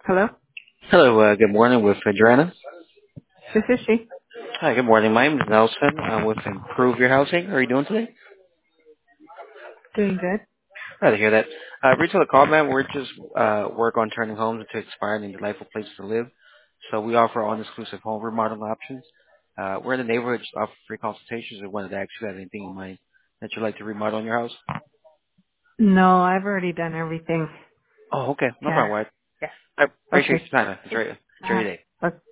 Hello? Hello, good morning with Adriana. This is she. Hi, good morning. My name is Nelson. I'm with Improve Your Housing. How are you doing today? Doing good. Glad to hear that. Reaching the call, man. We're just work on turning homes into expired and delightful places to live. So we offer all-inclusive home remodel options. We're in the neighborhood, just offer free consultations. I wanted to ask you, have anything in mind that you'd like to remodel in your house? No, I've already done everything. Oh, okay. No Yeah. problem, Wyatt. Yeah. I appreciate Okay. your time. Enjoy your day. Uh,